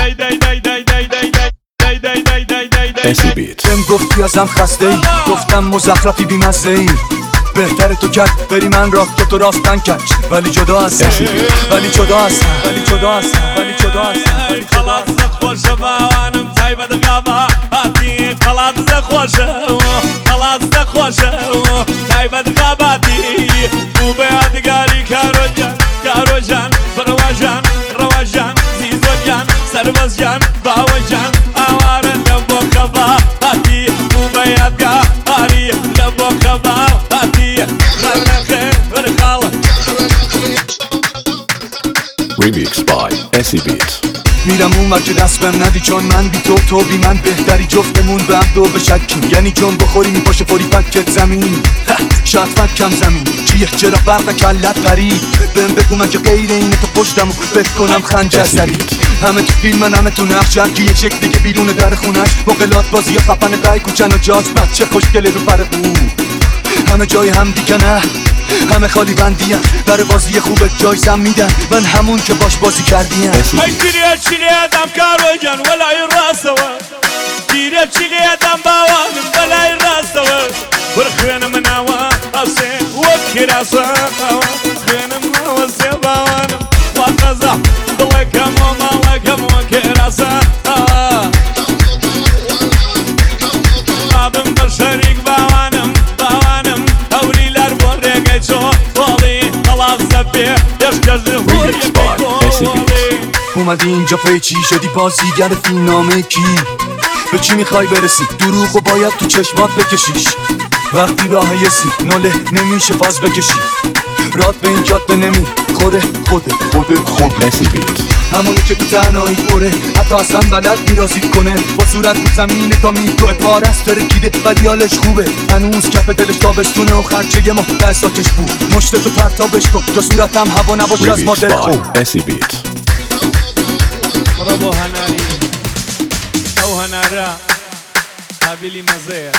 اسی بیت. بهم گفتی ازم خسته ای، گفتم مزخرفی بیمزه ای، بهتره تو کرد بری من راه که تو راستن کش، ولی جدا هستم، ولی جدا هستم، ولی جدا هستم، ولی جدا هستم. خلاص خوشه باوانم تایبت غابا آتی خلاص خوشه خلاص خوشه تایبت غاباتی و به یادگاری کارو جان برواجان رواجان زیزو جان سرباز جان باو جان آواره لبو غابا آتی و به یادگاری لبو غابا آتی رنخه برخال Remix by اسی بیت. میرم اون ور که دست بهم ندی، چون من بی تو بی من بهتری، جفتمون به هم دو بشکیم، یعنی جون بخوری میپاشه فوری پکت زمین، شاید فکم زمین چیه چرا برق کلت غریب، بهم بگو من که غیر اینه تو پشتمو فکر کنم خنجر سری، همه تو فیلم من همه تو نقش، هرکی یه شکل دیگه بیرون در خونش، مقلات بازی خفن قای کوچن و جاز بچه خوشگله رو پر قو، همه جای هم دیگه نه همه خالی بندی هم برای بازی خوبت جایزم میدن، من همون که باش بازی کردیم. ای دیره چیلی ادم کارو جان ولای راسوه دیره چیلی ادم باوانم ولای راسوه برخوانم نوا آسه وکی راسوه خوانم نوا سی باوانم وقزا دلکم و مالکم وکی راسوه آدم بشریک باوانم اولیلر برگه چو والی خلاص زبه Remix by اسی بیت. اومدی اینجا پیچی شدی بازیگر فیلمنامه کی، به چی میخوای برسی دروغ و باید تو چشمات بکشیش، وقتی راه یسی ناله نمیشه فاز بکشی، رات به این جاده نمی خوره خود اسی بیت. همونی که تو تنهایی پره حتی اصلا بلد میرازید کنه، با صورت تو زمینه تا میگوه پارست ترکیده ولی حالش خوبه، هنوز کف دلش تابستونه و خرچه ما دستاتش بود، مشت تو پرتابش کن تا صورتم هوا نباشه از Remix مادر by خون. اسی بیت. برابو هناری او هنارا قابلی مزه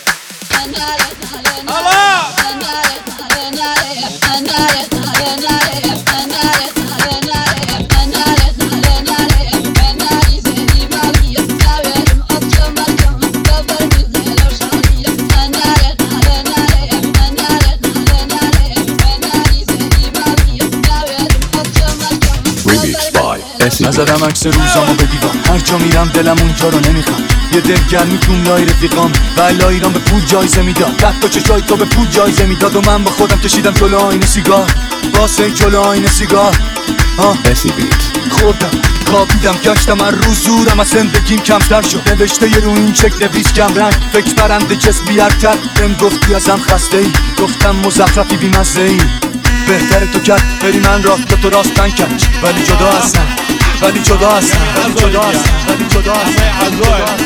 الله Remix by اسی بیت. نزدم عکس روزامو به دیوار، هر جا میرم دلم اونجا رو نمیخوام، یه دلگرمی دنیای رفیقام بلا ایران به پول جایزه میداد، حتی چشای تو به پول جایزه میداد و من با خودم کشیدم جلو آینه سیگار، واسه جلو آینه سیگار اسی بیت. خوردم خوابیدم گشتم هر روز زورم از زندگیم کمتر شد، نوشته یه رو این چک نویس کم رنگ فکر برنده جسمی هرتر، بهم گفتی ازم خسته ای، گفتم مزخرفی بیمزه ای، بهتره تو کرد بری من راه که تو راستن کش، ولی جدا هستم، ولی جدا هستم، ولی جدا هستم، ولی جدا هستم.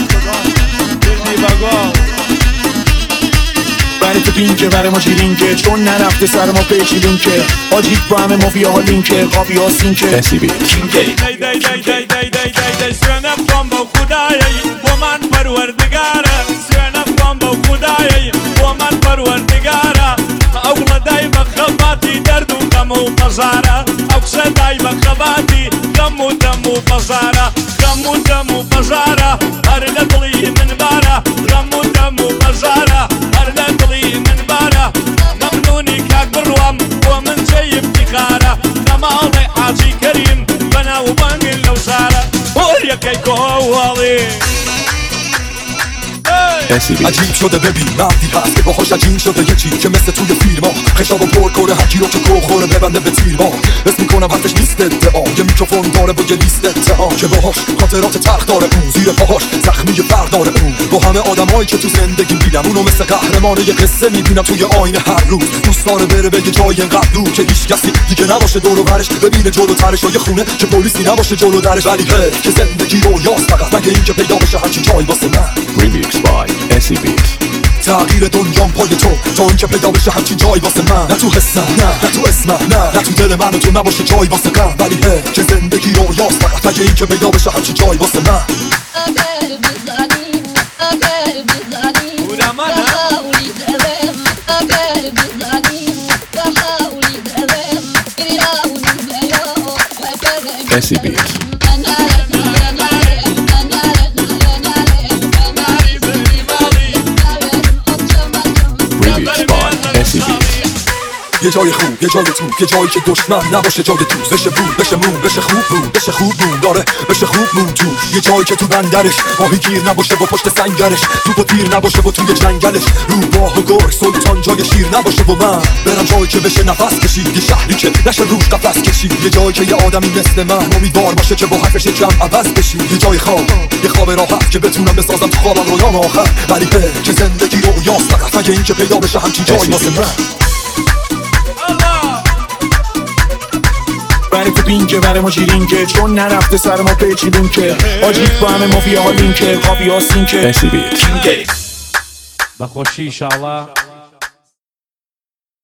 برای تو دین که برای ما شیرین که چون نرفته سر ما پیچیدیم که آجیب با همه مافیا ها لین که قابی ها سین که اسی بیت. سوینم کن با خدایی با من پروردگاره، سوینم کن با خدایی با من پروردگاره، اولا دای بخباتی درد و غم و بزاره، اوکسه دای بخباتی غم و دم و بزاره، غم و دم و بزاره، هر لطلی من باره، غم و دم و بزاره، هر لطلی من باره، ممنونی که بروم و من جای افتخاره، نمال حاجی کریم بنا و بانگل لو ساره، وریا کی کووالی. اسی بیت. عجیب شده ببین مردی هست که باهاش عجیب شده یه چی که مثل توی فیلم ها خشاب و پر کنه هرکی رو که کو خوره ببنده به تیر ها، اسم میکنم حرفش نیست ادعا، یه میکروفون داره با یه لیست اتهام که باهاش خاطرات تلخ داره اون، زیر پاهاش زخمی فرق داره اون، با همه آدمایی که تو زندگی دیدم اونو مثل قهرمان یه قصه میبینم توی آینه هر روز، دوست داره بره به یه جای انقدر دور که هیچ کسی دیگه نباشه دور و برش، ببینه جلوترش و یه خونه که پلیسی نباشه جلو درش، ولی که زندگی رویاست فقط مگه اینکه پیدا بشه هرچی جایی واسه من. Remix by اسی بیت. تغییر دنیام پای تو تا اینکه پیدا بشه همچین جایی واسه من، نه تو حسم نه تو اسمم نه تو دل من و تو نباشه جایی واسه غم، ولی که زندگی رویاست فقط مگه اینکه پیدا بشه همچین جایی واسه من. اسی بیت. یه جای خوب، یه جای تو، یه جایی که دشمن نباشه جای دوست. بشه بود، بشه مون، بشه خوب بود، بشه خوب مون داره، بشه خوب مون تو. یه جایی که تو بندرش ماهی گیر نباشه و پشت سنگرش توپ و تیر نباشه و توی جنگلش روباه و گرگ سلطان جای شیر نباشه و من برم جایی که بشه نفس کشید. یه شهری که نشه روش قفس کشید. یه جایی که یه آدمی مثل من امیدوار باشه که با حرفش کم عوض بشید. یه جای خواب، یه خواب راحت که بتونم بسازم تو خوابم رویام آخر. غریبه که زندگی رویاست فقط مگه این که پیدا بشه همچین جایی واسه من. برای تو بین که برای ما جیرین که چون نرفته سر ما پیچیدون که آجیب با همه مافیا ها لین که قابی ها سین که SC Beats. بە خۆشی ئینشاءالله